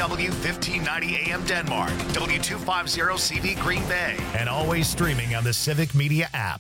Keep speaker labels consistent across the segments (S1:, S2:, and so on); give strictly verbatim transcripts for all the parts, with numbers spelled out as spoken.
S1: W fifteen ninety A M Denmark, W two fifty C V Green Bay, and always streaming on the Civic Media app.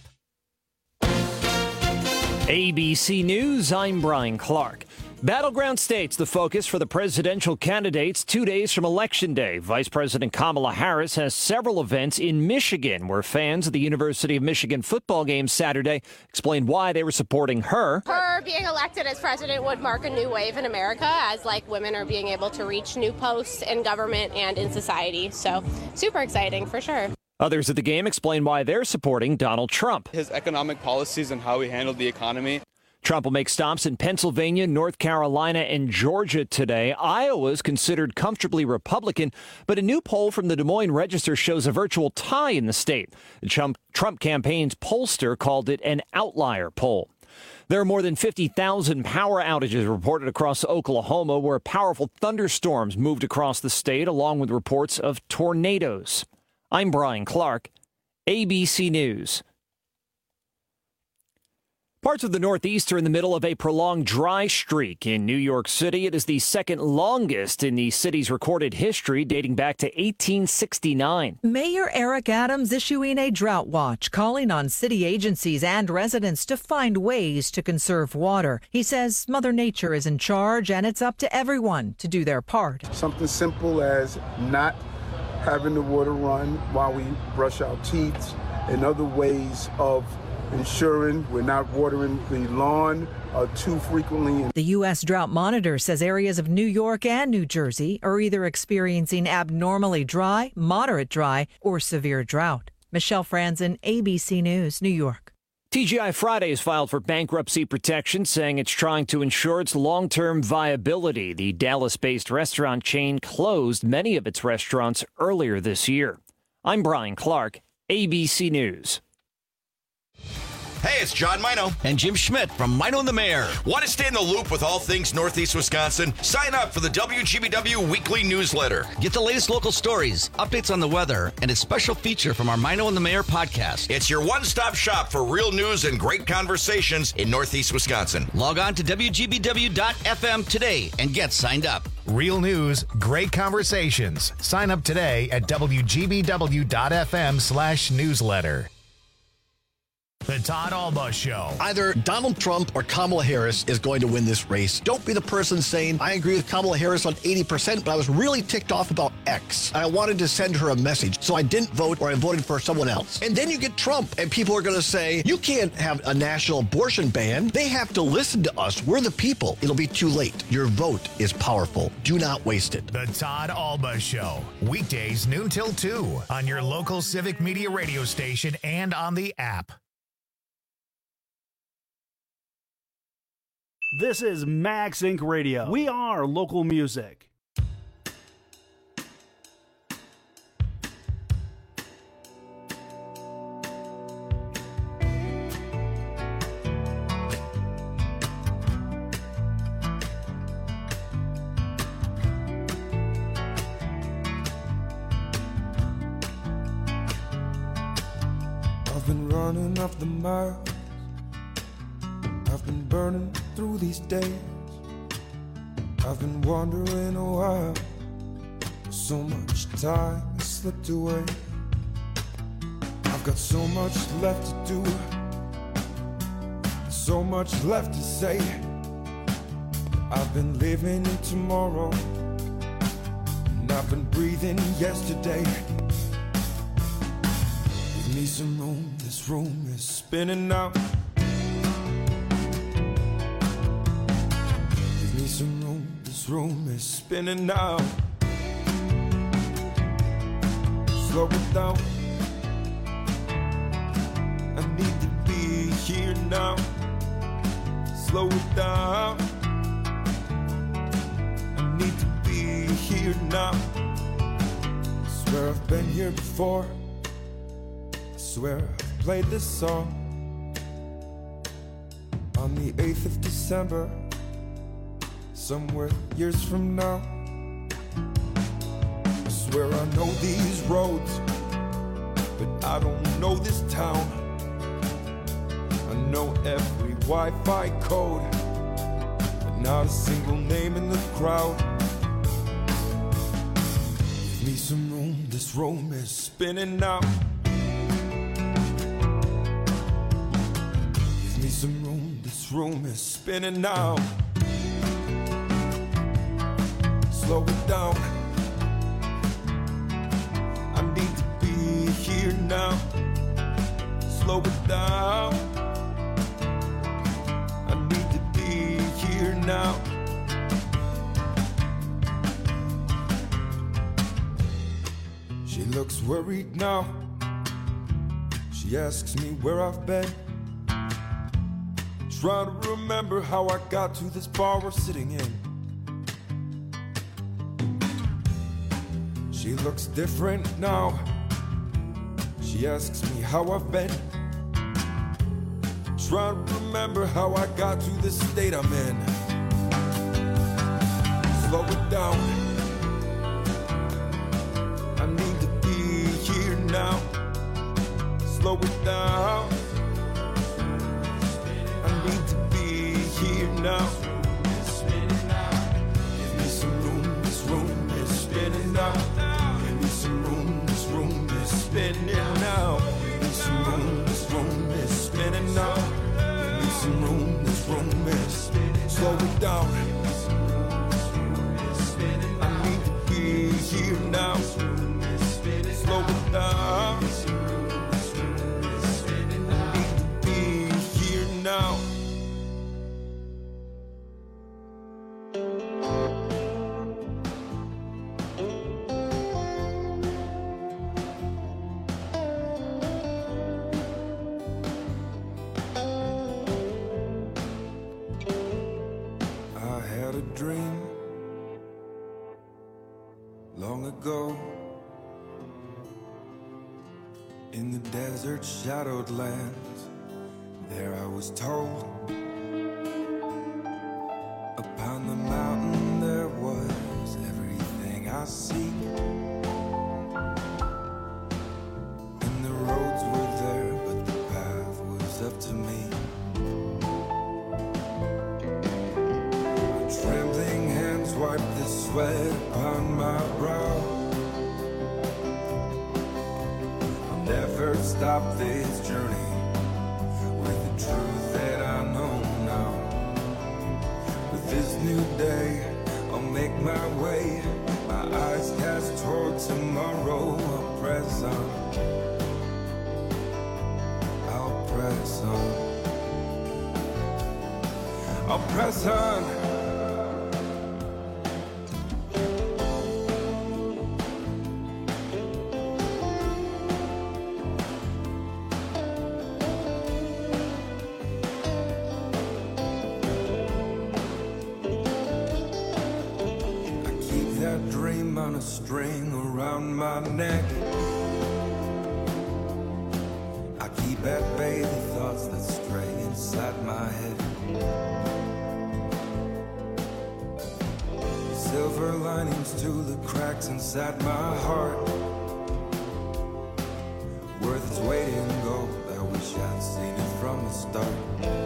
S2: A B C News, I'm Brian Clark. Battleground states the focus for the presidential candidates two days from Election Day. Vice President Kamala Harris has several events in Michigan where fans of the University of Michigan football game Saturday explained why they were supporting her.
S3: Her being elected as president would mark a new wave in America as like women are being able to reach new posts in government and in society. So super exciting for sure.
S2: Others at the game explain why they're supporting Donald Trump.
S4: His economic policies and how he handled the economy.
S2: Trump will make stops in Pennsylvania, North Carolina, and Georgia today. Iowa is considered comfortably Republican, but a new poll from the Des Moines Register shows a virtual tie in the state. The Trump, Trump campaign's pollster called it an outlier poll. There are more than fifty thousand power outages reported across Oklahoma, where powerful thunderstorms moved across the state, along with reports of tornadoes. I'm Brian Clark, A B C News. Parts of the Northeast are in the middle of a prolonged dry streak. In New York City, it is the second longest in the city's recorded history, dating back to eighteen sixty-nine.
S5: Mayor Eric Adams issuing a drought watch, calling on city agencies and residents to find ways to conserve water. He says Mother Nature is in charge, and it's up to everyone to do their part.
S6: Something simple as not having the water run while we brush our teeth, and other ways of ensuring we're not watering the lawn uh, too frequently.
S5: The U S Drought Monitor says areas of New York and New Jersey are either experiencing abnormally dry, moderate dry, or severe drought. Michelle Franzen, A B C News, New York.
S2: T G I Fridays filed for bankruptcy protection, saying it's trying to ensure its long-term viability. The Dallas-based restaurant chain closed many of its restaurants earlier this year. I'm Brian Clark, A B C News.
S7: Hey, it's John Mino.
S8: And Jim Schmidt from Mino and the Mayor.
S7: Want to stay in the loop with all things Northeast Wisconsin? Sign up for the W G B W weekly newsletter.
S8: Get the latest local stories, updates on the weather, and a special feature from our Mino and the Mayor podcast.
S7: It's your one-stop shop for real news and great conversations in Northeast Wisconsin.
S8: Log on to W G B W dot F M today and get signed up.
S1: Real news, great conversations. Sign up today at W G B W dot F M slash newsletter. The Todd Alba Show.
S9: Either Donald Trump or Kamala Harris is going to win this race. Don't be the person saying, I agree with Kamala Harris on eighty percent, but I was really ticked off about X. I wanted to send her a message, so I didn't vote or I voted for someone else. And then you get Trump, and people are going to say, you can't have a national abortion ban. They have to listen to us. We're the people. It'll be too late. Your vote is powerful. Do not waste it.
S1: The Todd Alba Show. Weekdays noon till two on your local Civic Media radio station and on the app.
S10: This is Max Incorporated. Radio. We are local music.
S11: I've been running up the miles. I've been burning through these days. I've been wondering a while. So much time has slipped away. I've got so much left to do, so much left to say. I've been living in tomorrow, and I've been breathing yesterday. Give me some room, this room is spinning out. Some room, this room is spinning now. Slow it down. I need to be here now. Slow it down. I need to be here now. I swear I've been here before. I swear I've played this song on the eighth of December. Somewhere years from now. I swear I know these roads, but I don't know this town. I know every Wi-Fi code, but not a single name in the crowd. this room is spinning now. Give me some room, this room is spinning now. Slow it down. I need to be here now. Slow it down. I need to be here now. She looks worried now. She asks me where I've been. Trying to remember how I got to this bar we're sitting in. She looks different now. She asks me how I've been. Trying to remember how I got to this state I'm in. Slow it down. I need to be here now. Slow it down. I need to be here now. Give me some room, this room is spinning now. Give me some room, this room is spinning now. Give me some room, this room is spinning now. Give me some room, this room is spinning. Slow it down. I need to be here now. Slow it down. I need to be here now. I had a dream long ago. In the desert shadowed lands, there I was told, upon the mountain there was everything I seek. And the roads were there, but the path was up to me. My trembling hands wiped the sweat upon my brow. Never stop this journey with the truth that I know now. With this new day, I'll make my way. My eyes cast toward tomorrow. I'll press on. I'll press on. I'll press on. On a string around my neck, I keep at bay the thoughts that stray inside my head. Silver linings to the cracks inside my heart, worth its weight in gold. I wish I'd seen it from the start.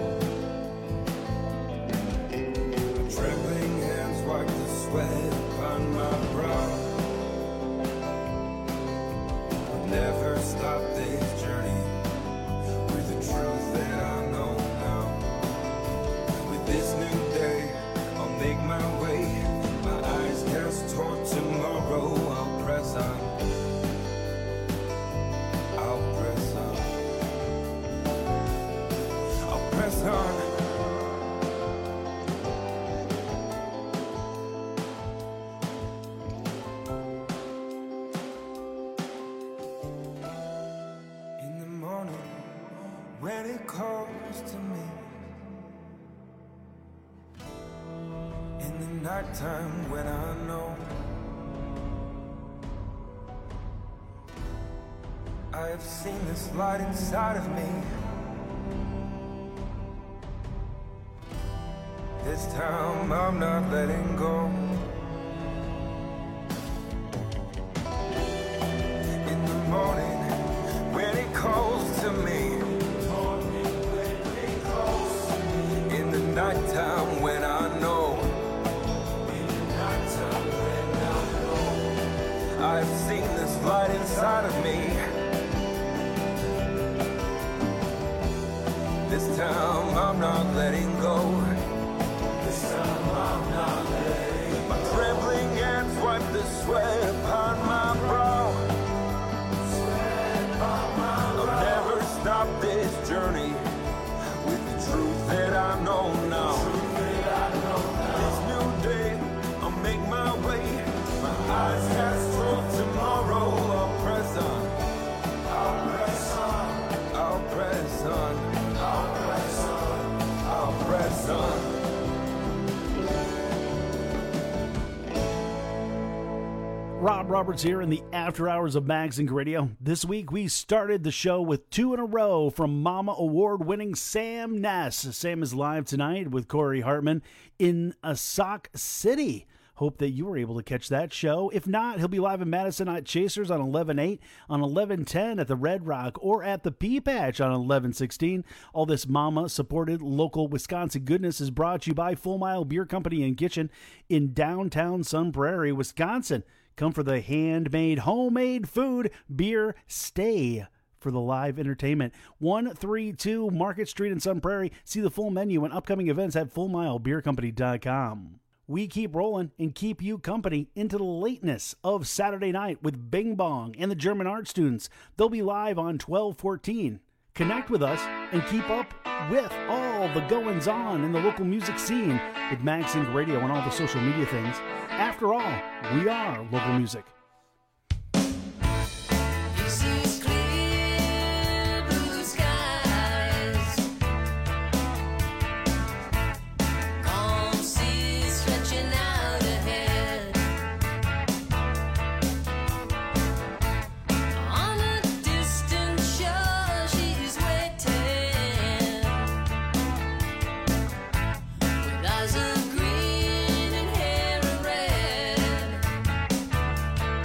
S11: My trembling hands wipe the sweat upon my brow. I'll never stop this journey with the truth that I know now. With this new day, I'll make my way. My eyes cast toward tomorrow. I'll press on. I'll press on. I'll press on. When it calls to me, in the nighttime when I know I have seen this light inside of me, this time I'm not letting go. In the morning when it calls to me, nighttime when I know, in the nighttime when I know, I've seen this light inside of me. This time I'm not letting go. This time I'm not letting go. My trembling hands wipe the sweat upon my brow. Sweat upon my brow. I'll never stop this journey with the truth that I know now. Truth that I know now. This new day, I'll make my way. My eyes cast toward tomorrow. I'll press on. I'll press on. I'll press on. I'll press on, I'll press on.
S10: Rob Roberts here in the After Hours of Magazine Radio. This week we started the show with two in a row from Mama Award-winning Sam Ness. Sam is live tonight with Corey Hartman in a Sauk City. Hope that you were able to catch that show. If not, he'll be live in Madison at Chasers on eleven eight, on eleven ten at the Red Rock, or at the Pea Patch on eleven sixteen. All this Mama-supported local Wisconsin goodness is brought to you by Full Mile Beer Company and Kitchen in downtown Sun Prairie, Wisconsin. Come for the handmade, homemade food, beer, stay for the live entertainment. one thirty-two Market Street in Sun Prairie. See the full menu and upcoming events at full mile beer company dot com. We keep rolling and keep you company into the lateness of Saturday night with Bing Bong and the German art students. They'll be live on twelve fourteen. Connect with us and keep up with all the goings-on in the local music scene with MagSync Radio and all the social media things. After all, we are local music.
S12: Eyes of green and hair of red.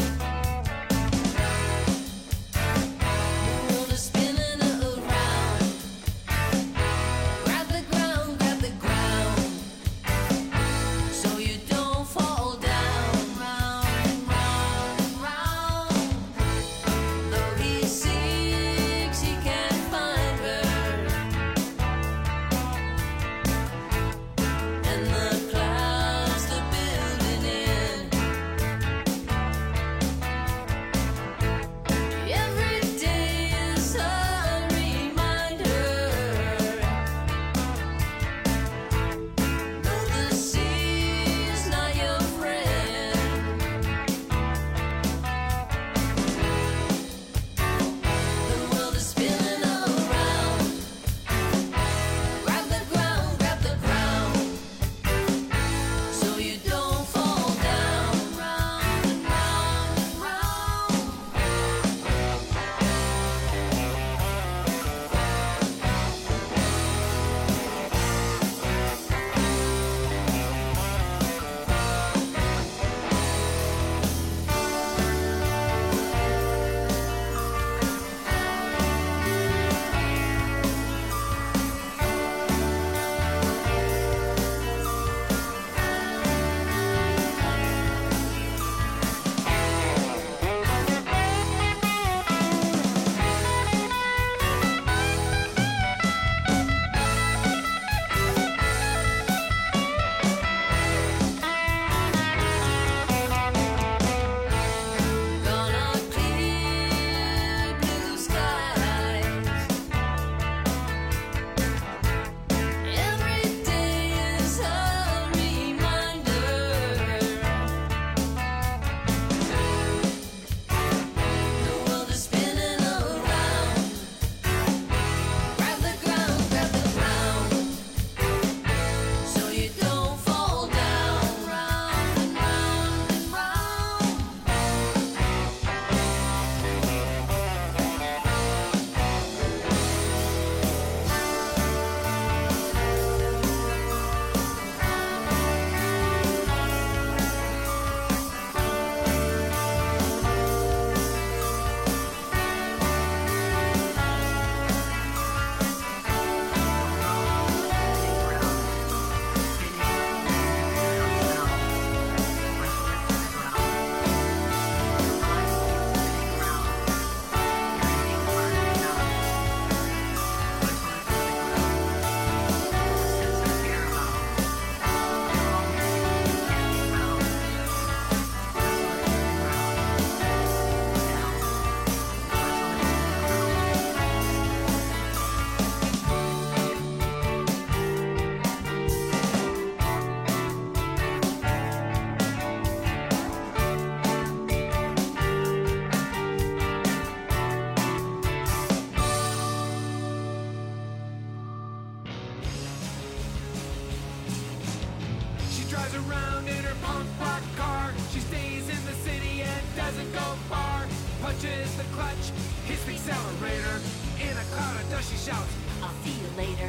S12: clutch, hits the accelerator. In a cloud of dust she shouts, I'll see you later.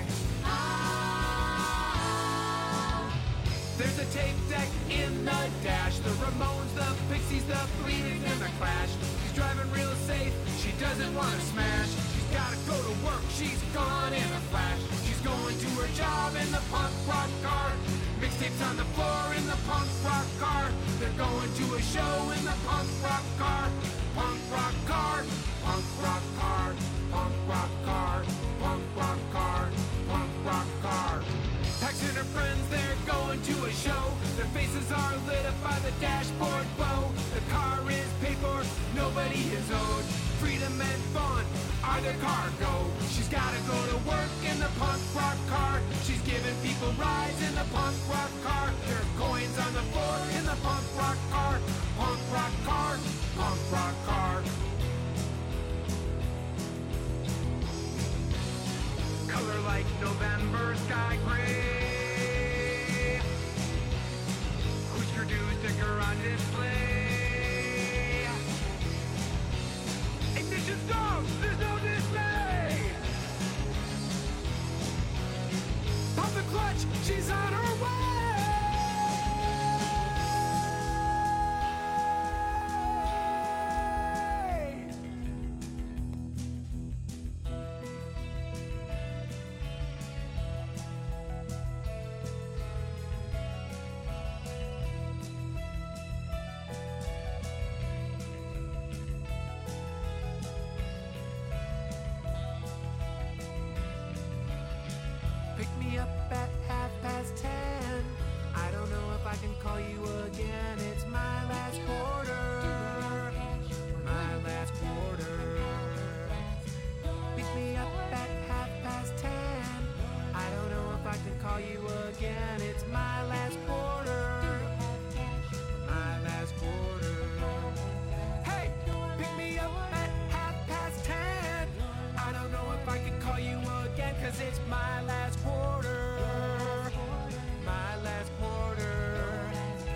S12: There's a tape deck in the dash. The Ramones, the Pixies, the Bleeding, and the Clash. She's driving real safe, she doesn't want to smash. She's gotta go to work, she's gone in a flash. She's going to her job in the punk rock car. Mixtapes on the floor in the punk rock car. They're going to a show in the punk rock car. Punk rock car, punk rock car, punk rock car, punk rock car, punk rock car. Pax and her friends, they're going to a show. Their faces are lit up by the dashboard glow. The car is paid for, nobody is owed. Freedom and fun are their cargo. She's gotta go to work in the punk rock car. She's giving people rides in the punk rock car. There are coins on the floor in the punk rock car. Punk rock car, punk rock car. Color like November sky gray. Husker Du sticker on display. Ignition stop, there's no display. Pop the clutch, she's on her way. Pick me up at half past ten. I don't know if I can call you again. It's my last quarter. My last quarter. Pick me up at half past ten. I don't know if I can call you again. It's my last quarter. My last quarter. Hey, pick me up at half past ten. I don't know if I can call you again, 'cause it's my last quarter. My last quarter.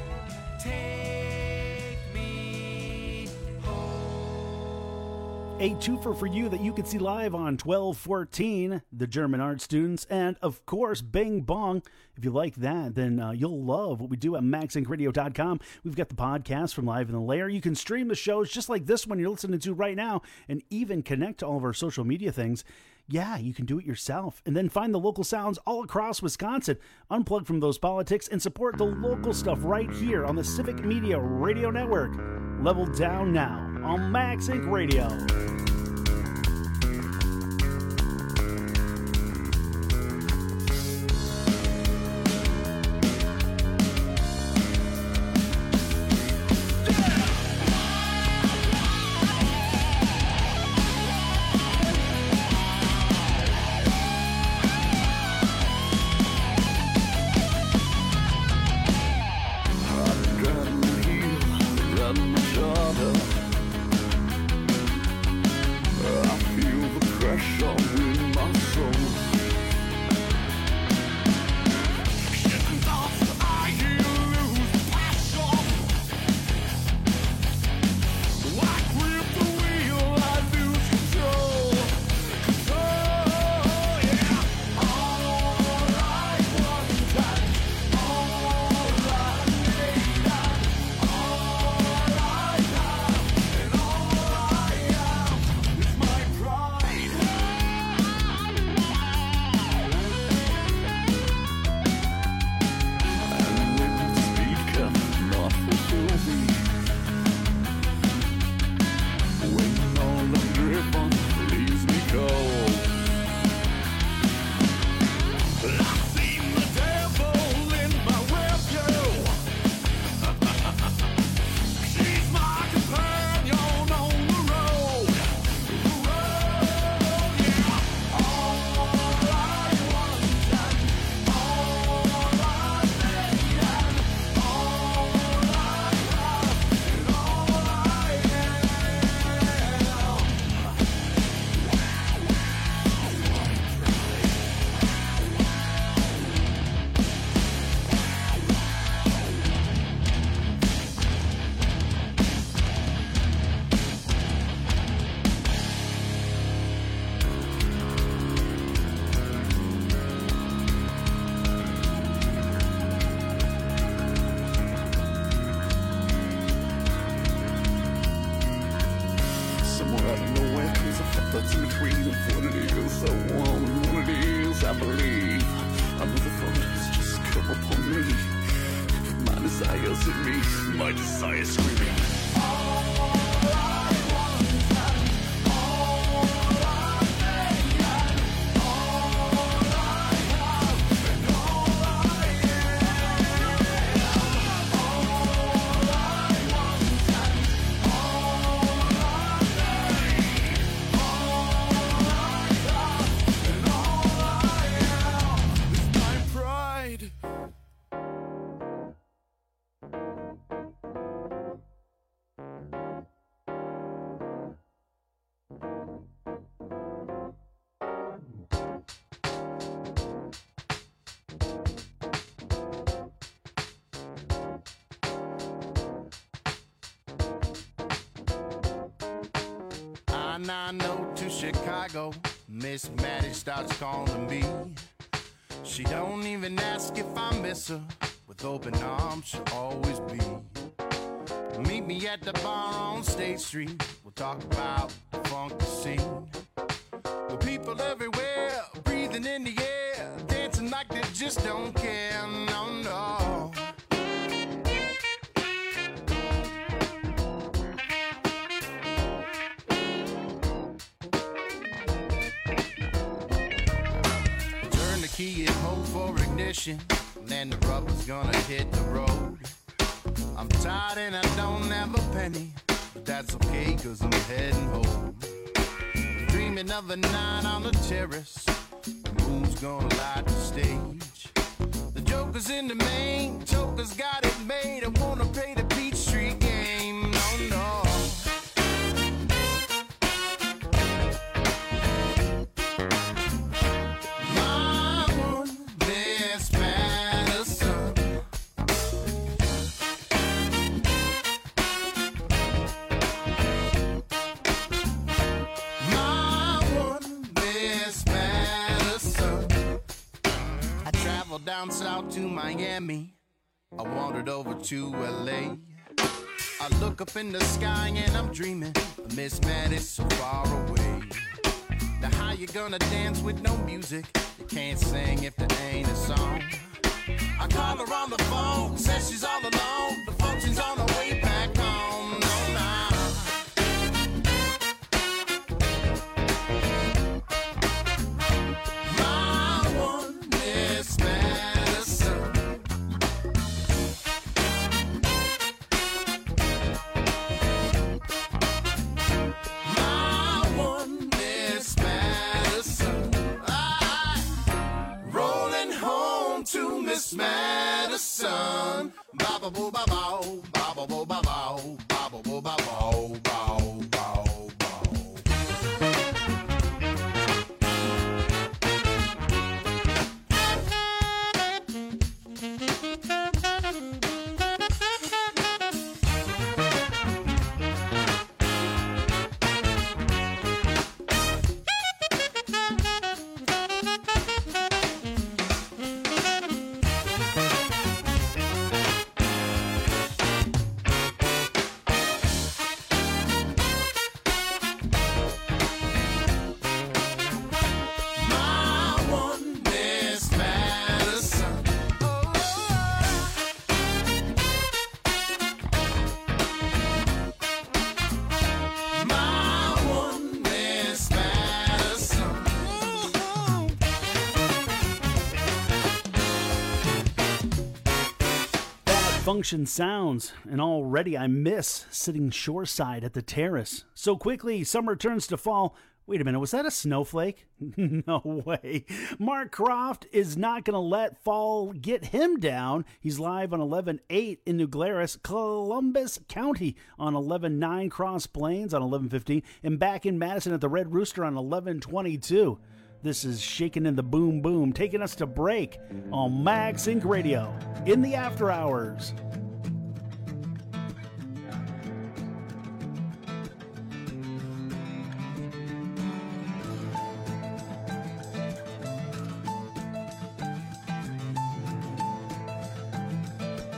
S12: Take me home.
S10: A twofer for you that you can see live on twelve fourteen, the German art students, and of course, Bing Bong. If you like that, then uh, you'll love what we do at max inc radio dot com. We've got the podcast from Live in the Lair. You can stream the shows just like this one you're listening to right now, and even connect to all of our social media things. Yeah, you can do it yourself. And then find the local sounds all across Wisconsin. Unplug from those politics and support the local stuff right here on the Civic Media Radio Network. Level down now on Max Inc Radio.
S11: Run my shoulder.
S13: cuts in between what it is I want and what it is I believe. Another thought has just come upon me. My desires in me, my desires screaming.
S14: nine oh to Chicago, Miss Maddie starts calling me. She don't even ask if I miss her. With open arms, she'll always be. Meet me at the bar on State Street. We'll talk about the funky scene. With people everywhere, breathing in the air, dancing like they just don't care. No, no. Key and hope for ignition, then the rubber's gonna hit the road. I'm tired and I don't have a penny, but that's okay cause I'm heading home. Dreaming of a night on the terrace, the moon's gonna light the stage. The joker's in the main, Joker's got it made. I wanna play the Beach Street game, no, no. Down south to Miami, I wandered over to L A. I look up in the sky and I'm dreaming of Miss Maddie so far away. Now how you gonna dance with no music? You can't sing if there ain't a song. I call her on the phone, says she's all alone. The function's on the way back home. No, nah. Madison, ba ba boo ba bow, ba ba boo ba bow, ba ba boo ba bow, bow, bow,
S10: Function sounds, and already I miss sitting shoreside at the terrace. So quickly, summer turns to fall. Wait a minute, was that a snowflake? No way. Mark Croft is not going to let fall get him down. He's live on eleven eight in New Glarus, Columbus County on eleven nine, Cross Plains on eleven fifteen, and back in Madison at the Red Rooster on eleven twenty-two. This is Shaking in the Boom Boom, taking us to break on Mag Sync Radio in the after hours.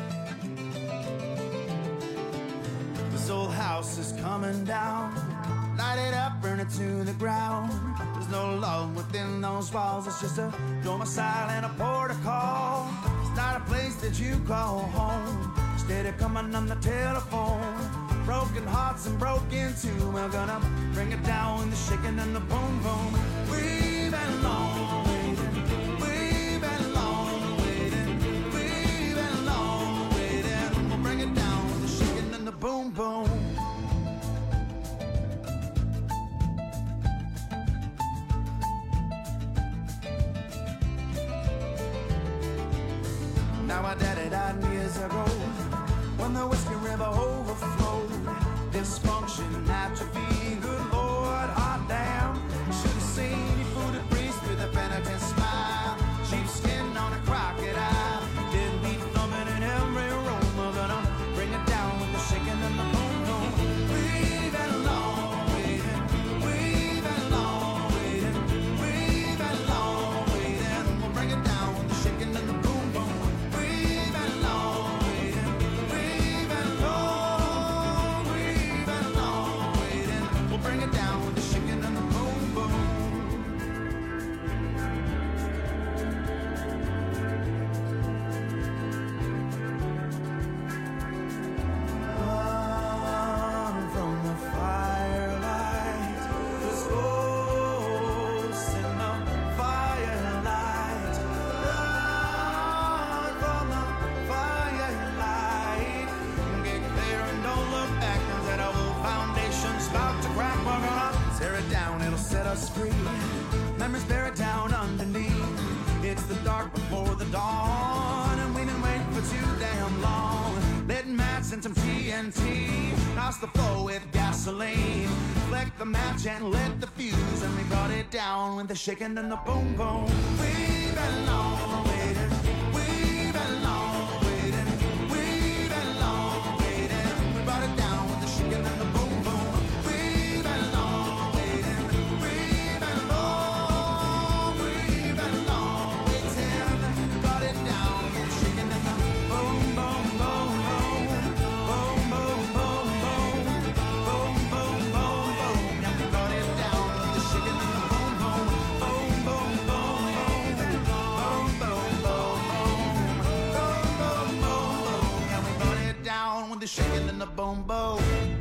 S15: This old house is coming down
S14: Light it up, burn it to the ground. There's no love within those walls. It's just a domicile and a port of call. It's not a place that you call home. Steady coming on the telephone. Broken hearts and broken too. We're gonna bring it down with the shaking and the boom boom. We've been long waiting. We've been long waiting. We've been long waiting. We'll bring it down with the shaking and the boom boom. Now our daddy died years ago when the Whiskey River overflowed. Dysfunction, atrophy, good Lord, hot damn. Should have seen you fooded priest with a penitent smile. Sheepskin on a crocodile. Didn't be thumbing in every room. We're gonna bring it down with the shaking and the boom boom. We've been long waiting. We've been long waiting. We've been long waiting. We'll bring it down with the shaking and the boom boom. We've been long waiting. We've been long. We've been long waiting. We'll bring it down with the shaking and the boom boom. Run from the firelight, there's ghosts in the firelight. Run from the firelight. Get clear and don't look back. Cause that old foundation's about to crack. We're gonna tear it down, it'll set us free. Memories buried down underneath. It's the dark before the dawn, and we've been waiting for too damn long. Lit mats and some T N T. Douse the floor with gasoline. Flick the match and lit the fuse, and we brought it down with the shaking and the boom boom. We've been long waiting. We've been long waiting. We've been long waiting. We brought it down with the shaking and the boom boom. We've been long waiting. We've been long. We've been long waiting. We brought it down with the shaking and the boom boom boom boom. Boom boom boom boom. Boom boom boom boom. Yeah, we brought it down with the shaking and the boom boom. Boom boom boom boom. Boom boom boom boom. Boom boom boom boom. Yeah, we brought it down with the shaking and the boom boom.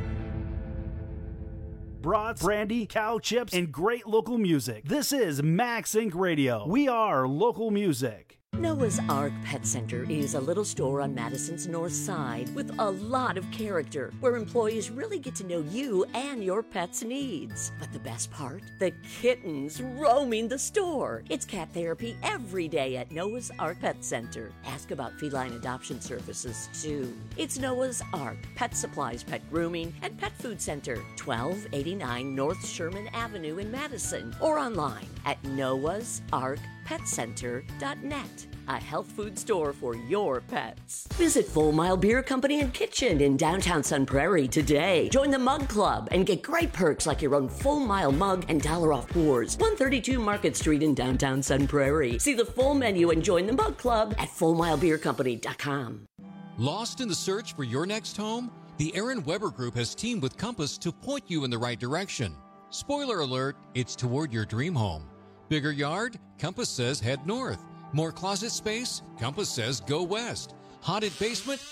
S10: Brats, brandy, cow chips, and great local music. This is Max Inc Radio. We are local music.
S15: Noah's Ark Pet Center is a little store on Madison's north side with a lot of character, where employees really get to know you and your pet's needs. But the best part? The kittens roaming the store. It's cat therapy every day at Noah's Ark Pet Center. Ask about feline adoption services, too. It's Noah's Ark Pet Supplies, Pet Grooming, and Pet Food Center, twelve eighty-nine North Sherman Avenue in Madison, or online at noahs ark pet center dot net. A health food store for your pets. Visit Full Mile Beer Company and Kitchen in downtown Sun Prairie today. Join the Mug Club and get great perks like your own Full Mile mug and dollar off pours. one thirty-two Market Street in downtown Sun Prairie. See the full menu and join the Mug Club at full mile beer company dot com.
S16: Lost in the search for your next home? The Aaron Weber Group has teamed with Compass to point you in the right direction. Spoiler alert, it's toward your dream home. Bigger yard? Compass says head north. More closet space? Compass says go west. Haunted basement?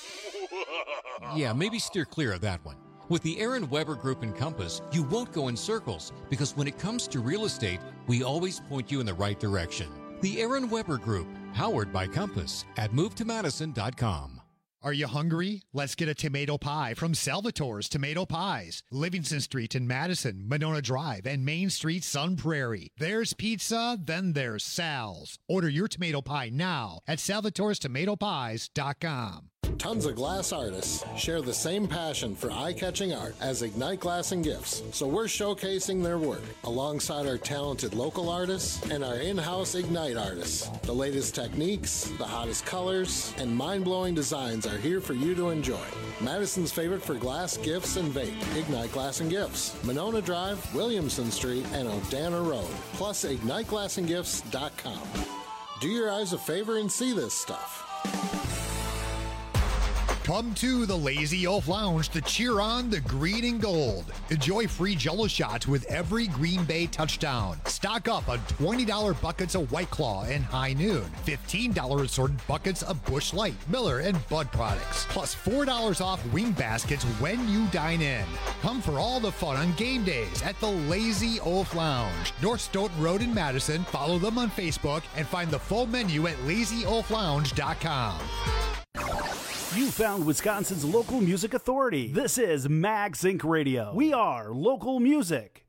S16: Yeah, maybe steer clear of that one. With the Aaron Weber Group and Compass, you won't go in circles, because when it comes to real estate, we always point you in the right direction. The Aaron Weber Group, powered by Compass, at move to madison dot com.
S17: Are you hungry? Let's get a tomato pie from Salvatore's Tomato Pies. Livingston Street in Madison, Monona Drive, and Main Street, Sun Prairie. There's pizza, then there's Sal's. Order your tomato pie now at salvatores tomato pies dot com.
S18: Tons of glass artists share the same passion for eye-catching art as Ignite Glass and Gifts, so we're showcasing their work alongside our talented local artists and our in-house Ignite artists. The latest techniques, the hottest colors, and mind-blowing designs are here for you to enjoy. Madison's favorite for glass, gifts, and vape, Ignite Glass and Gifts, Monona Drive, Williamson Street, and Odana Road, plus ignite glass and gifts dot com. Do your eyes a favor and see this stuff.
S17: Come to the Lazy Oaf Lounge to cheer on the green and gold. Enjoy free Jell-O shots with every Green Bay touchdown. Stock up on twenty dollars buckets of White Claw and High Noon. fifteen dollars assorted buckets of Busch Light, Miller, and Bud products. Plus four dollars off wing baskets when you dine in. Come for all the fun on game days at the Lazy Oaf Lounge. North Stoughton Road in Madison. Follow them on Facebook and find the full menu at lazy oaf lounge dot com.
S10: You found Wisconsin's local music authority. This is Mag Sync Radio. We are local music.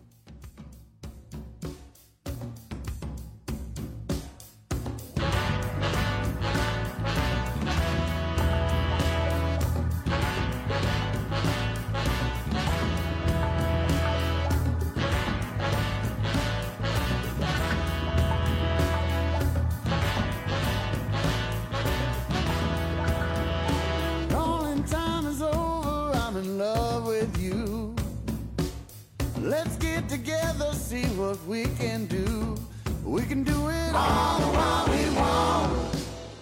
S19: See what we can do. We can do it all while we want.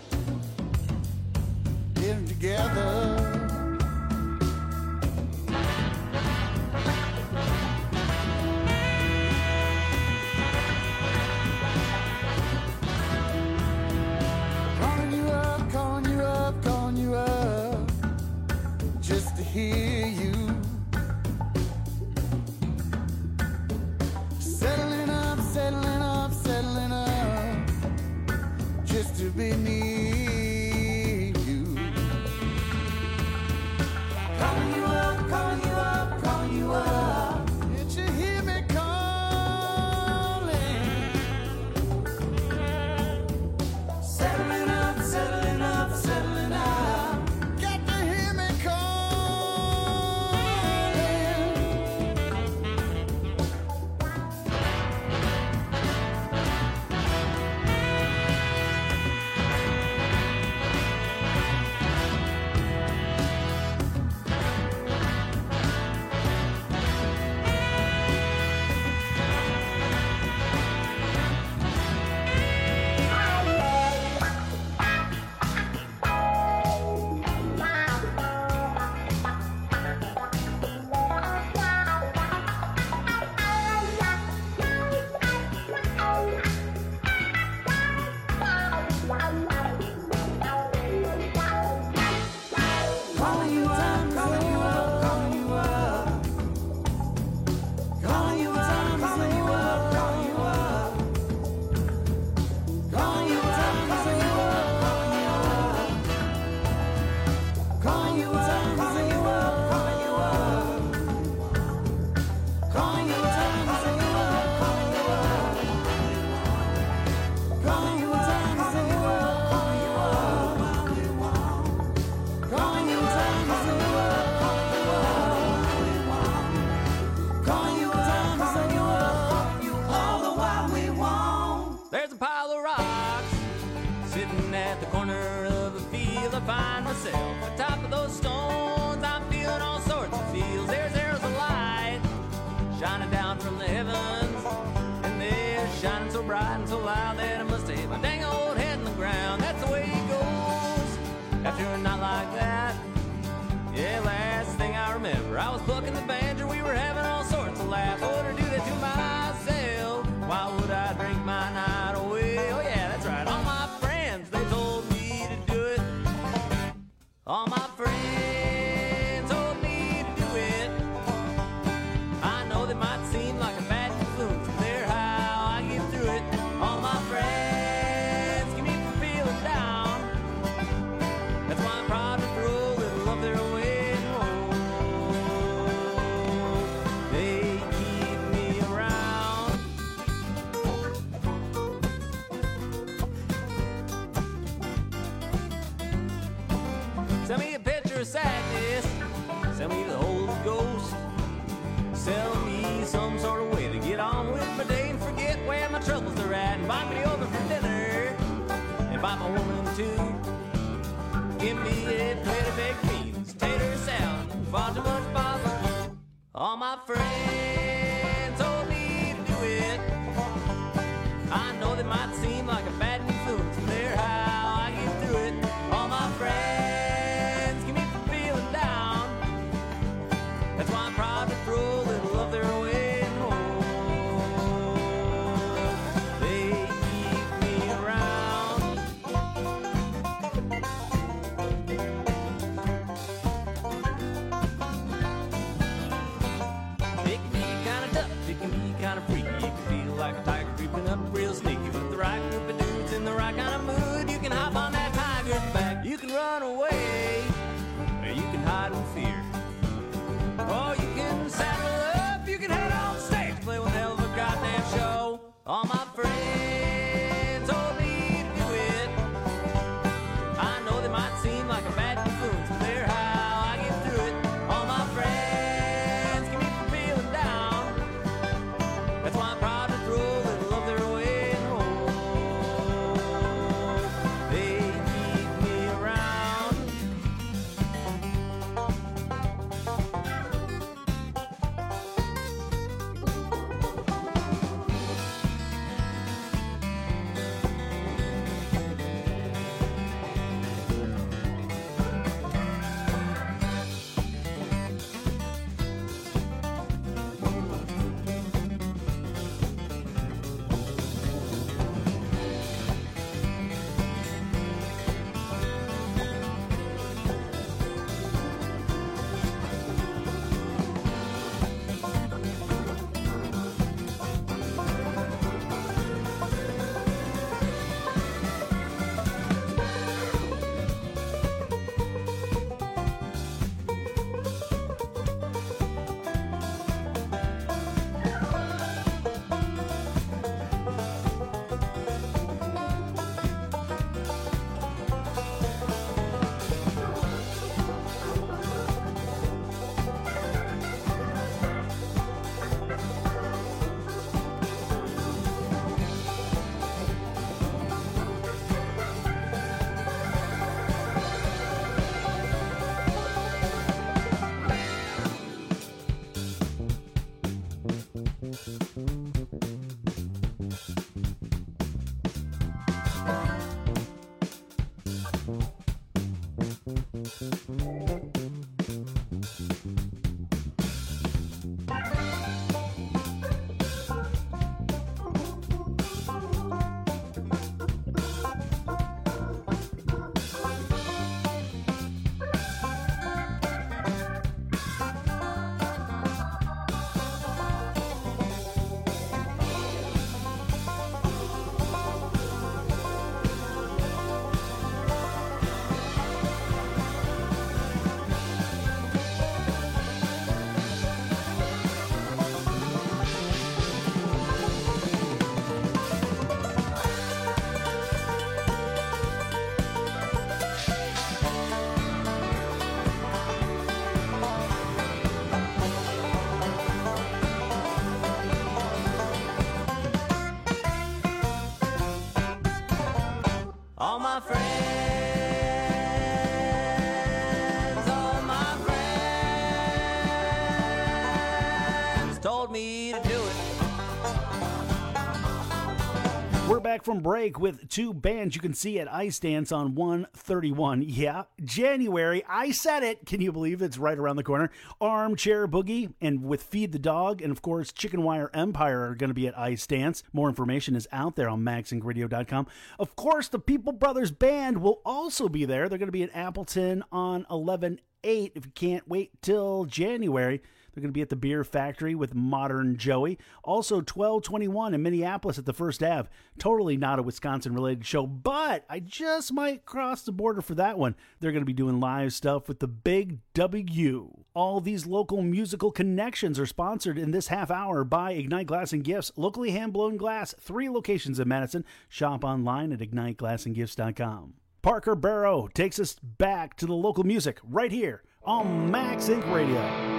S19: Get it together. Calling you up, calling you up, calling you up, just to hear you. Settling up, settling up, settling up, just to be near you. Calling you up, calling you up, calling you up. Did you hear me calling? Settling up, settling up, settling up. Got to hear me like a bad influence. They're how I get through it. All my friends give me
S10: We're back from break with two bands you can see at Ice Dance on one thirty-one. Yeah, January. I said it. Can you believe it's right around the corner? Armchair Boogie and with Feed the Dog and, of course, Chicken Wire Empire are going to be at Ice Dance. More information is out there on max inc radio dot com. Of course, the People Brothers Band will also be there. They're going to be at Appleton on eleven eight. If you can't wait till January, they're going to be at the Beer Factory with Modern Joey. Also, twelve twenty-one in Minneapolis at the First Ave. Totally not a Wisconsin-related show, but I just might cross the border for that one. They're going to be doing live stuff with the Big W. All these local musical connections are sponsored in this half hour by Ignite Glass and Gifts. Locally hand-blown glass, three locations in Madison. Shop online at ignite glass and gifts dot com. Parker Barrow takes us back to the local music right here on Max Inc Radio.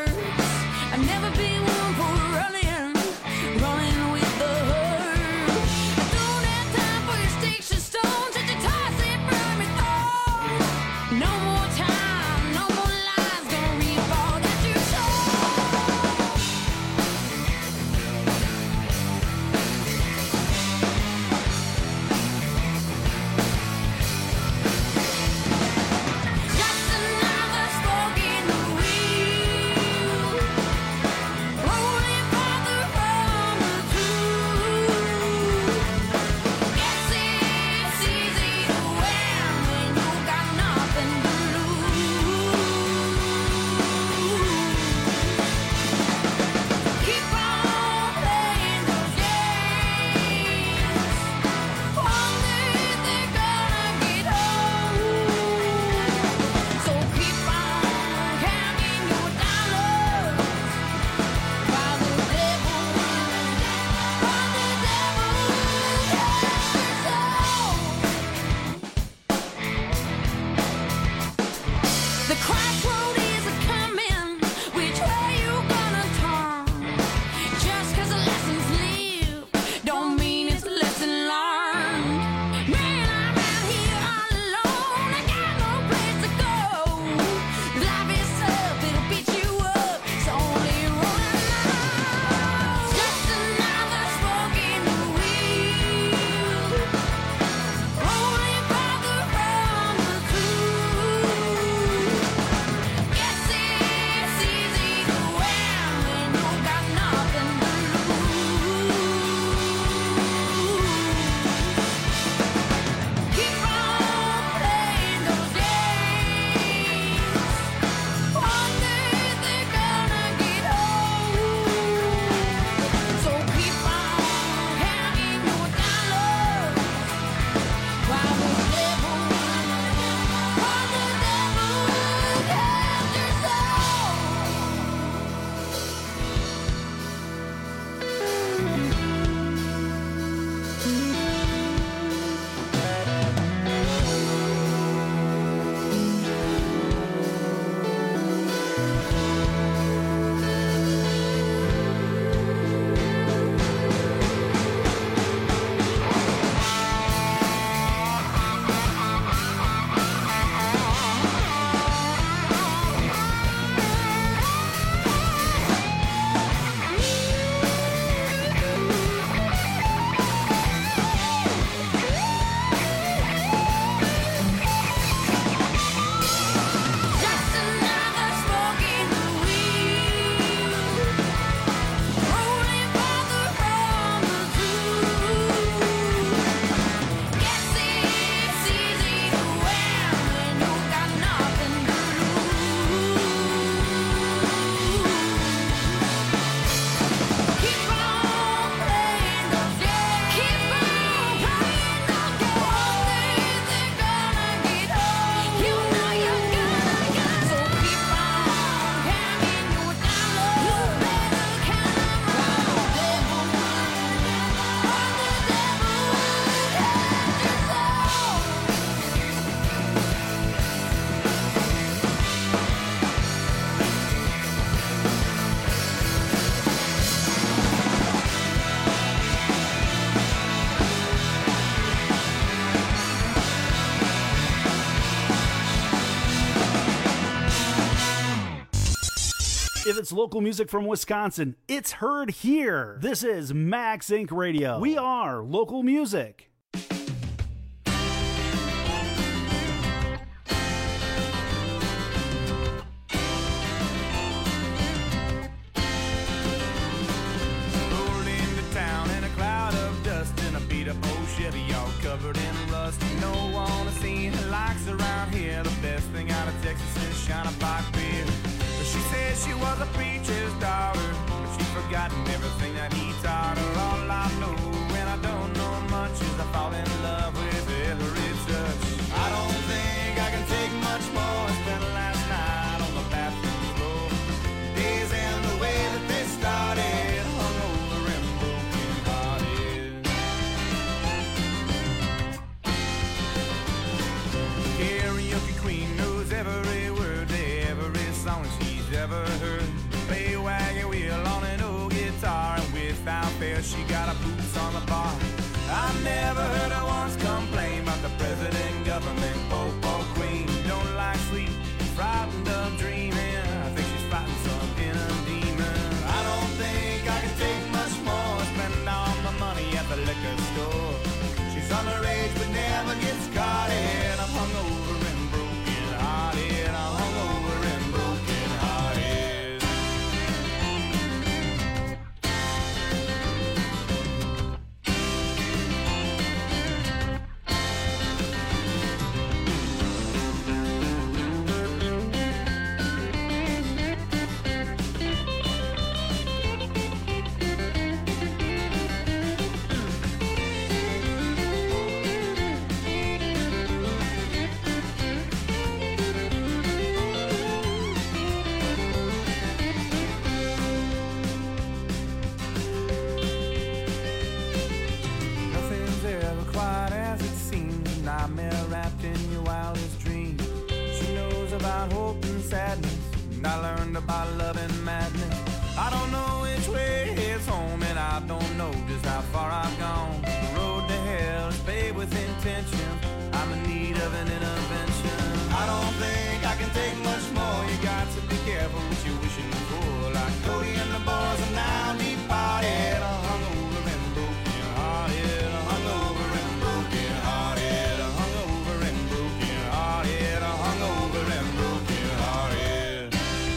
S20: I've never been one for running, running with the herd.
S10: If it's local music from Wisconsin, it's heard here. This is Max Inc Radio. We are local music.
S12: Covered in rust, no one has seen her likes around here. The best thing out of Texas is shine a black beer. But she said she was a preacher's daughter, but she's forgotten everything that he taught her. All I know, and I don't know much, is I fall in love with every touch. I don't think I can take much more. I spent last night on the bathroom floor. Days end the way that they started, hungover and broken hearted. Karaoke queen knows every word to every song she's ever heard. Play wagon wheel on an old guitar, and without fail she got her boots on the bar. I never heard her once complain about the president, government, pope or queen. Don't like sleep, frightened of dreaming. I think she's fighting some inner demon. I don't think I can take much more. Spend all my money at the liquor store. She's underage but never gets caught in. I'm hungover and broken hearted. I'm hungover and broken hearted. Nothing's ever quite as it seems. Nightmare wrapped in your wildest dreams. She knows about hope and sadness, and I learned about love and madness. I don't know which way is home, and I don't know just how far I've gone. The road to hell is paved with intention. I'm in need of an intervention. I don't think I can take much more. You got to be careful what you're wishing for. Like Cody and the boys are now deep parted. I'm hungover and broken hearted. I'm hungover and broken hearted. I'm hungover and broken hearted. I'm hungover and broken hearted.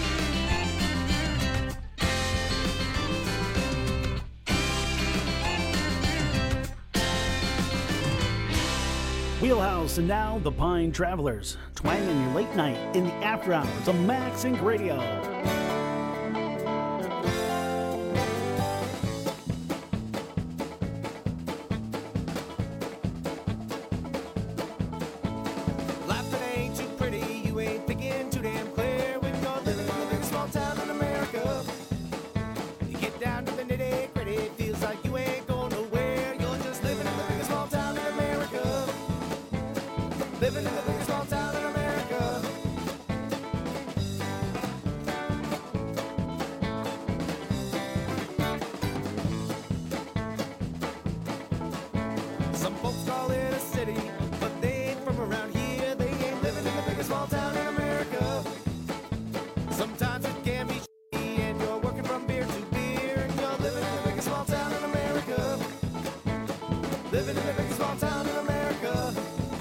S10: Wheelhouse and now the Pine Travelers, twanging your late night in the after hours of Max Inc Radio.
S12: Life that ain't too pretty, you ain't thinking too damn clear. When you're living in the biggest small town in America, you get down to the nitty gritty, it feels like you ain't going nowhere. You're just living in the biggest small town in America. Living in the biggest small town in America. Some folks call it a city, but they ain't from around here. They ain't living in the biggest small town in America. Sometimes it can be shitty, and you're working from beer to beer, and you're living in the biggest small town in America. Living in the biggest small town in America.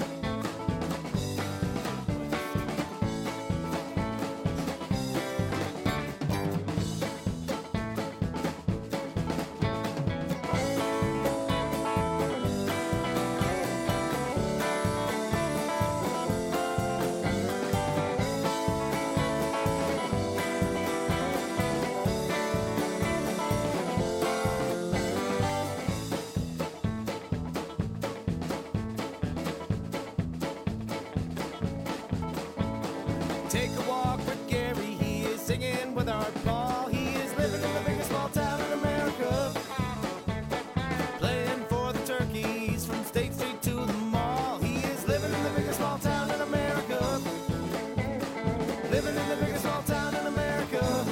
S12: Take a walk with Gary, he is singing with Art Paul. He is living in the biggest small town in America. Playing for the turkeys from State Street to the mall. He is living in the biggest small town in America. Living in the biggest small town in America.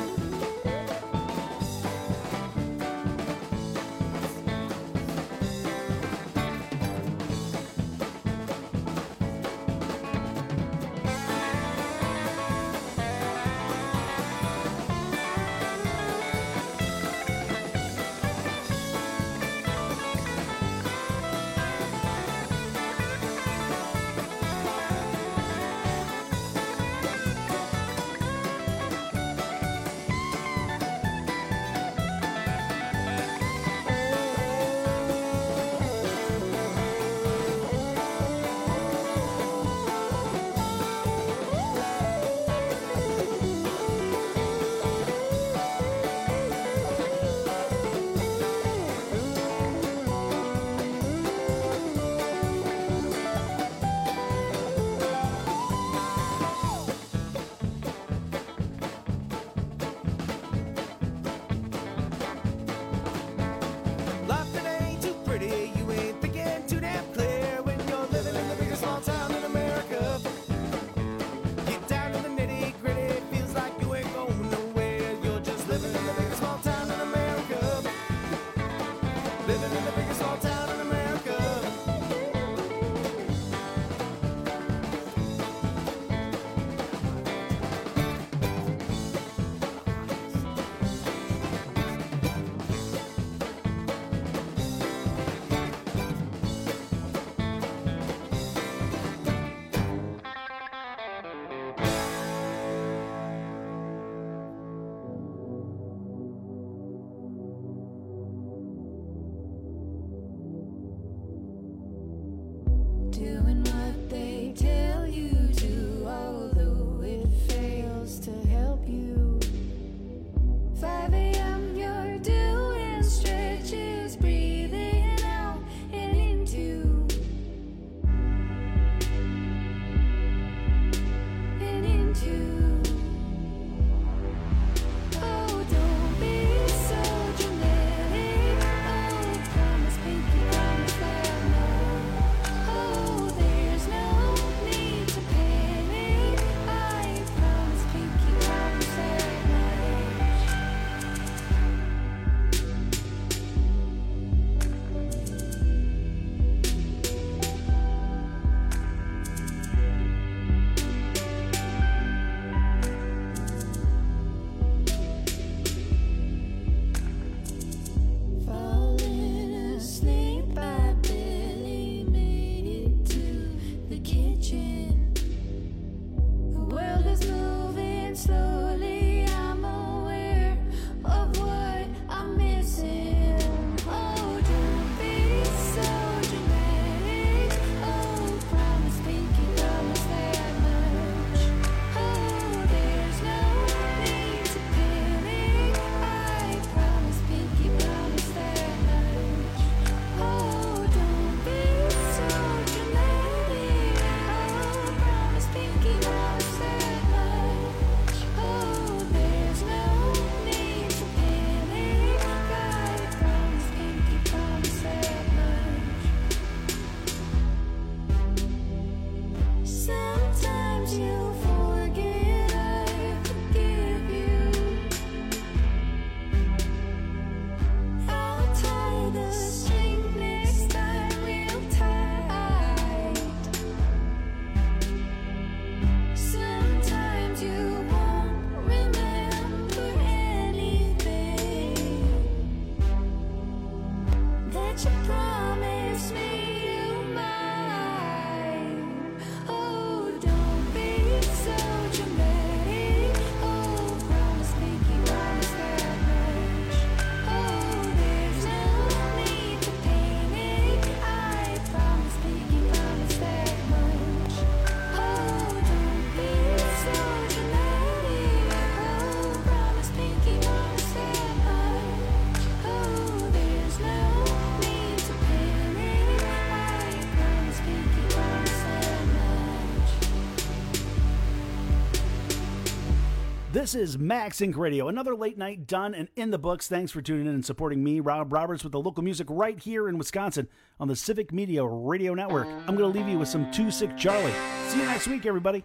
S10: This is Max Inc Radio, another late night done and in the books. Thanks for tuning in and supporting me, Rob Roberts, with the local music right here in Wisconsin on the Civic Media Radio Network. I'm going to leave you with some Too Sick Charlie. See you next week, everybody.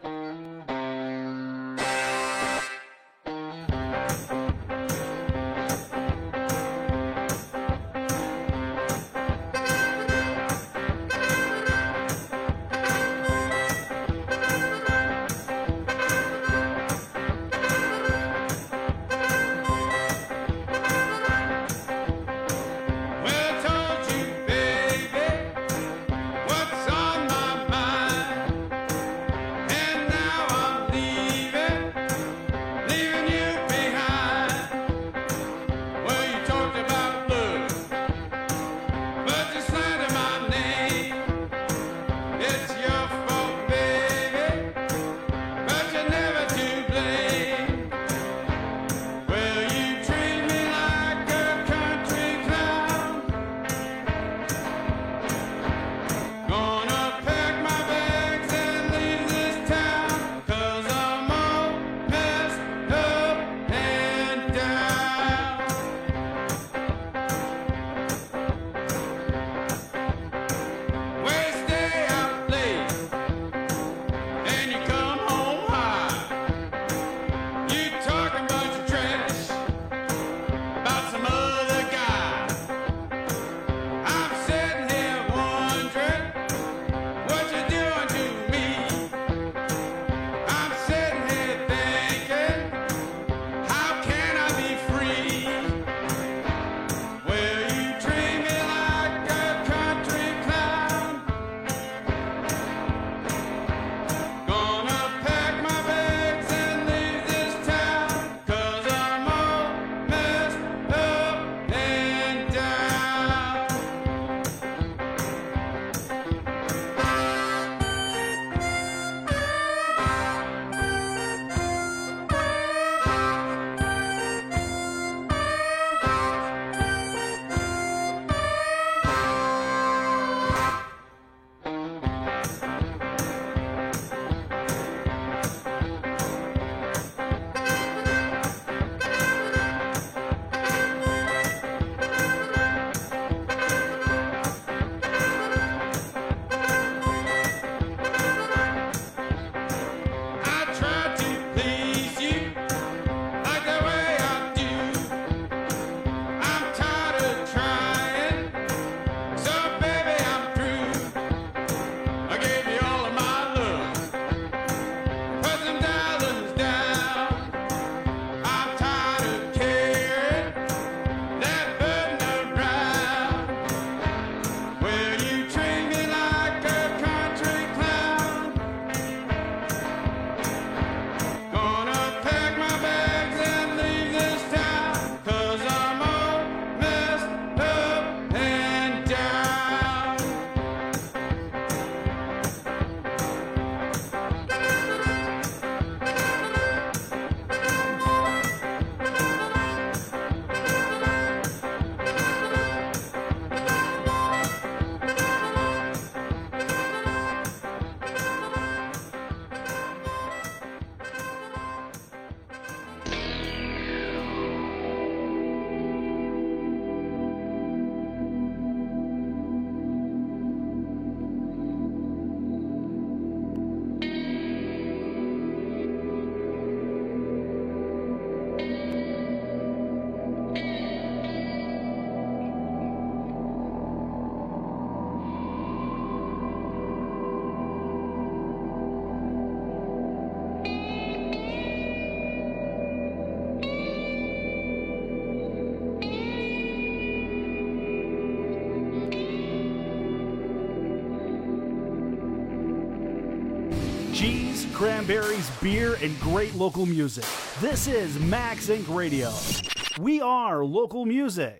S10: cheese, cranberries, beer, and great local music. This is Max Incorporated. Radio. We are local music.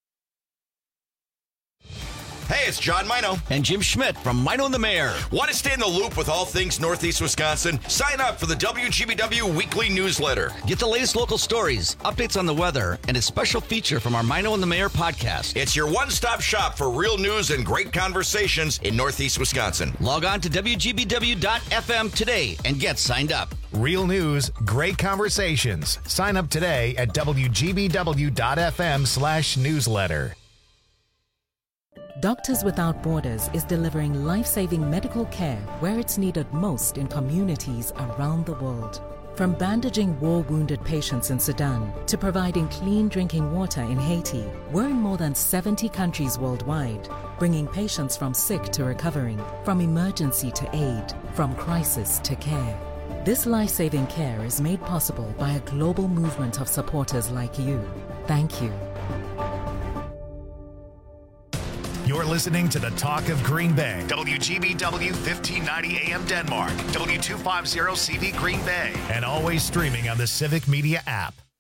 S7: Hey, it's John Mino.
S8: And Jim Schmidt from Mino and the Mayor.
S7: Want to stay in the loop with all things Northeast Wisconsin? Sign up for the W G B W weekly newsletter.
S8: Get the latest local stories, updates on the weather, and a special feature from our Mino and the Mayor podcast.
S7: It's your one-stop shop for real news and great conversations in Northeast Wisconsin.
S8: Log on to W G B W dot F M today and get signed up.
S1: Real news, great conversations. Sign up today at W G B W dot F M slash newsletter.
S20: Doctors Without Borders is delivering life-saving medical care where it's needed most in communities around the world. From bandaging war-wounded patients in Sudan to providing clean drinking water in Haiti, we're in more than seventy countries worldwide, bringing patients from sick to recovering, from emergency to aid, from crisis to care. This life-saving care is made possible by a global movement of supporters like you. Thank you.
S1: You're listening to the Talk of Green Bay. W G B W fifteen ninety A M Denmark. W two fifty C V Green Bay. And always streaming on the Civic Media app.